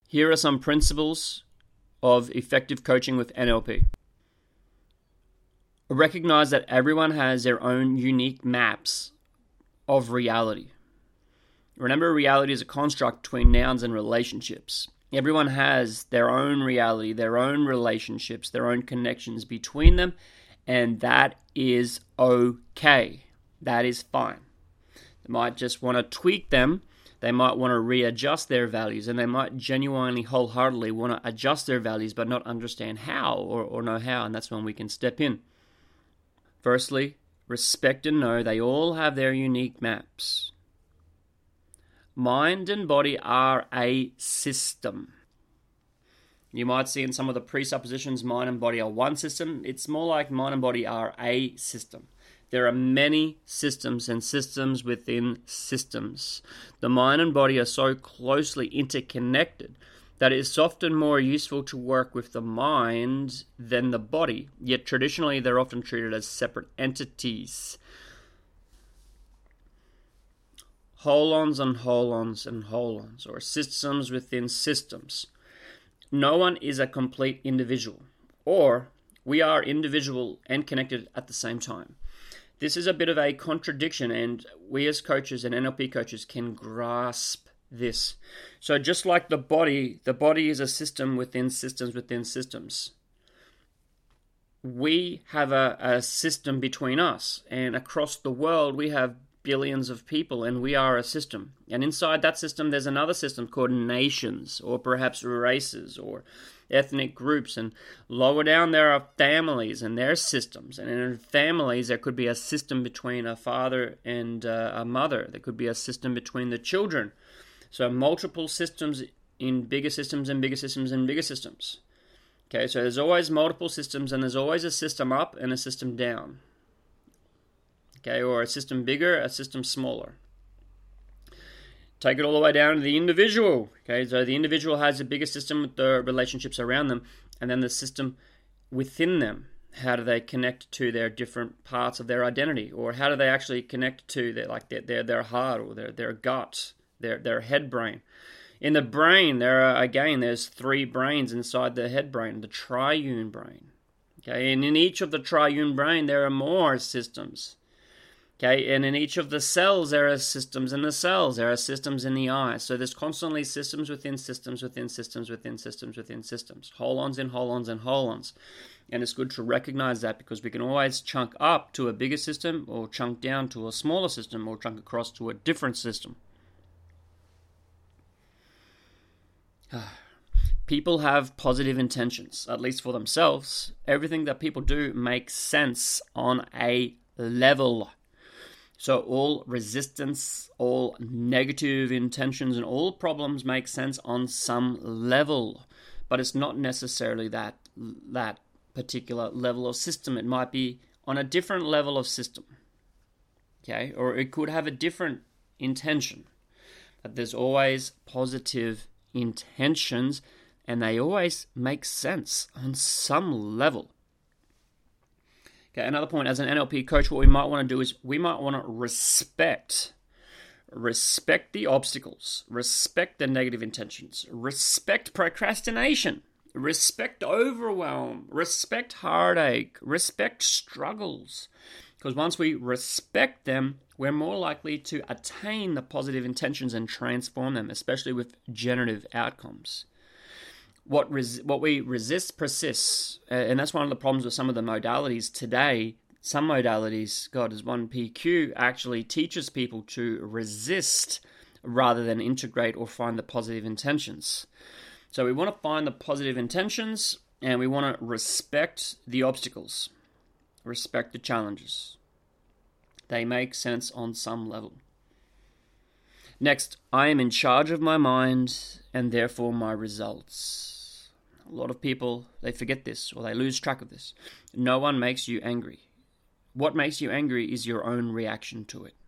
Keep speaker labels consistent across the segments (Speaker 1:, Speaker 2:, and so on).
Speaker 1: Here are some principles of effective coaching with NLP. Recognize that everyone has their own unique maps of reality. Remember, reality is a construct between nouns and relationships. Everyone has their own reality, their own relationships, their own connections between them, and that is okay. That is fine. They might just want to tweak them. They might want to readjust their values, and they might genuinely, wholeheartedly want to adjust their values but not understand how or know how, and that's when we can step in. Firstly, respect and know they all have their unique maps. Mind and body are a system. You might see in some of the presuppositions mind and body are one system. It's more like mind and body are a system. There are many systems and systems within systems. The mind and body are so closely interconnected that it's often more useful to work with the mind than the body, yet traditionally they're often treated as separate entities. Holons and holons and holons, or systems within systems. No one is a complete individual, or we are individual and connected at the same time. This is a bit of a contradiction, and we as coaches and NLP coaches can grasp this. So just like the body is a system within systems within systems. We have a system between us, and across the world we have billions of people, and we are a system. And inside that system there's another system called nations, or perhaps races, or ethnic groups, and lower down there are families and their systems. And in families there could be a system between a father and a mother. There could be a system between the children. So multiple systems in bigger systems and bigger systems and bigger systems. Okay, so there's always multiple systems, and there's always a system up and a system down. Okay, or a system bigger, a system smaller. Take it all the way down to the individual. Okay, so the individual has a bigger system with the relationships around them, and then the system within them. How do they connect to their different parts of their identity, or how do they actually connect to their heart or their gut, their head brain? In the brain, there's 3 brains inside the head brain, the triune brain. Okay, and in each of the triune brain there are more systems. Okay, and in each of the cells there are systems in the cells. There are systems in the eye. So there's constantly systems within systems within systems within systems within systems. Holons and holons and holons. And it's good to recognize that, because we can always chunk up to a bigger system, or chunk down to a smaller system, or chunk across to a different system. People have positive intentions, at least for themselves. Everything that people do makes sense on a level. So all resistance, all negative intentions, and all problems make sense on some level. But it's not necessarily that particular level of system. It might be on a different level of system. Okay? Or it could have a different intention. But there's always positive intentions, and they always make sense on some level. Okay, another point, as an NLP coach, what we might want to do is we might want to respect the obstacles, respect the negative intentions, respect procrastination, respect overwhelm, respect heartache, respect struggles. Because once we respect them, we're more likely to attain the positive intentions and transform them, especially with generative outcomes. What we resist persists, and that's one of the problems with some of the modalities today. Some modalities, as 1PQ, actually teaches people to resist rather than integrate or find the positive intentions. So we want to find the positive intentions, and we want to respect the obstacles, respect the challenges. They make sense on some level. Next, I am in charge of my mind and therefore my results. A lot of people, they forget this, or they lose track of this. No one makes you angry. What makes you angry is your own reaction to it.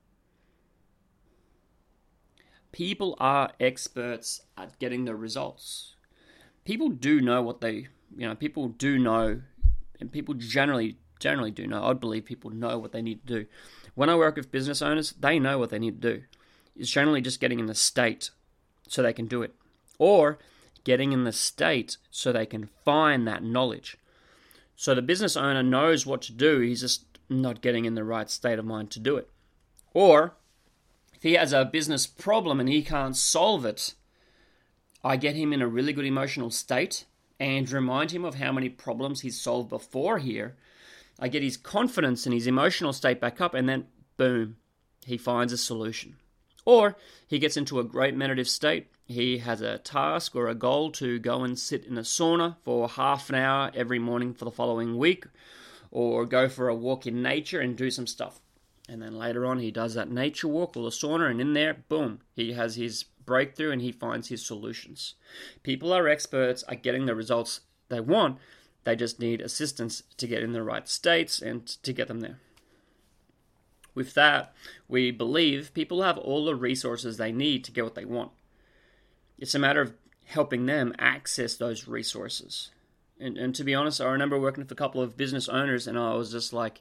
Speaker 1: People are experts at getting the results. People do know what people do know, and people generally do know. I'd believe people know what they need to do. When I work with business owners, they know what they need to do. It's generally just getting in the state so they can do it. or getting in the state so they can find that knowledge. So the business owner knows what to do, he's just not getting in the right state of mind to do it. Or if he has a business problem and he can't solve it, I get him in a really good emotional state and remind him of how many problems he's solved before here. I get his confidence and his emotional state back up, and then boom, he finds a solution. Or he gets into a great meditative state. He has a task or a goal to go and sit in a sauna for half an hour every morning for the following week, or go for a walk in nature and do some stuff. And then later on he does that nature walk or the sauna, and in there, boom, he has his breakthrough and he finds his solutions. People are experts at getting the results they want. They just need assistance to get in the right states and to get them there. With that, we believe people have all the resources they need to get what they want. It's a matter of helping them access those resources. And to be honest, I remember working with a couple of business owners, and I was just like,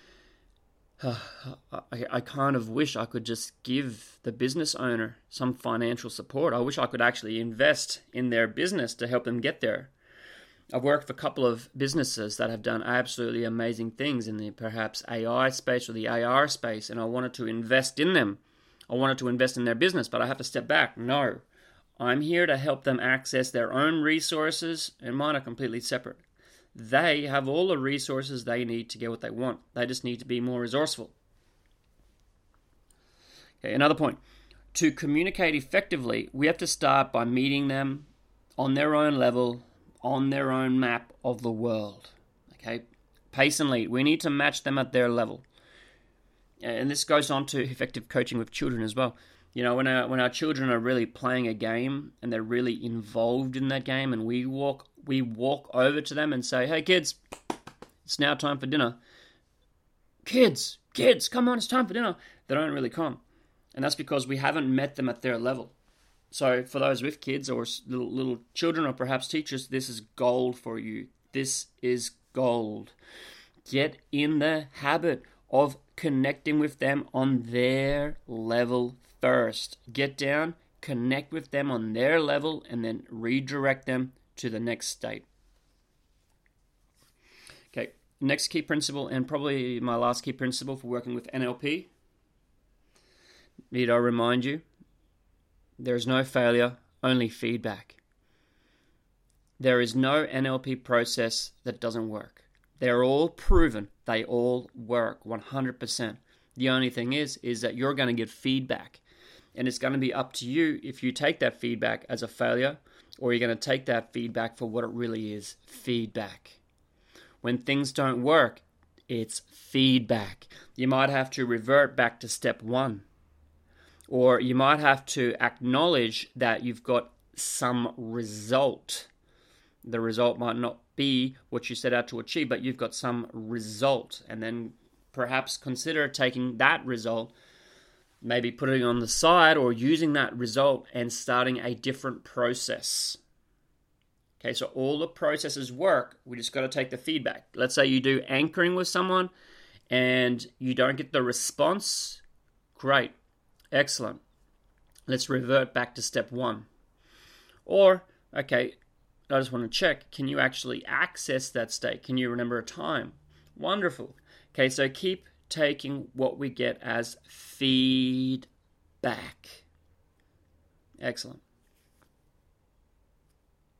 Speaker 1: I kind of wish I could just give the business owner some financial support. I wish I could actually invest in their business to help them get there. I've worked with a couple of businesses that have done absolutely amazing things in the perhaps AI space or the AR space, and I wanted to invest in them. I wanted to invest in their business, but I have to step back. No, I'm here to help them access their own resources, and mine are completely separate. They have all the resources they need to get what they want. They just need to be more resourceful. Okay, another point. To communicate effectively, we have to start by meeting them on their own level, on their own map of the world. Okay, pace and lead. We need to match them at their level. And this goes on to effective coaching with children as well. You know, when our children are really playing a game and they're really involved in that game, and we walk over to them and say, "Hey kids, it's now time for dinner." Kids, come on, it's time for dinner. They don't really come. And that's because we haven't met them at their level. So for those with kids or little children or perhaps teachers, this is gold for you. This is gold. Get in the habit of connecting with them on their level first. Get down, connect with them on their level, and then redirect them to the next state. Okay, next key principle, and probably my last key principle for working with NLP. Need I remind you? There is no failure, only feedback. There is no NLP process that doesn't work. They're all proven. They all work 100%. The only thing is that you're going to get feedback. And it's going to be up to you if you take that feedback as a failure, or you're going to take that feedback for what it really is, feedback. When things don't work, it's feedback. You might have to revert back to step one. Or you might have to acknowledge that you've got some result. The result might not be what you set out to achieve, but you've got some result. And then perhaps consider taking that result, maybe putting it on the side, or using that result and starting a different process. Okay, so all the processes work. We just got to take the feedback. Let's say you do anchoring with someone and you don't get the response. Great. Excellent. Let's revert back to step one. Or, okay, I just want to check, can you actually access that state? Can you remember a time? Wonderful. Okay, so keep taking what we get as feedback. Excellent.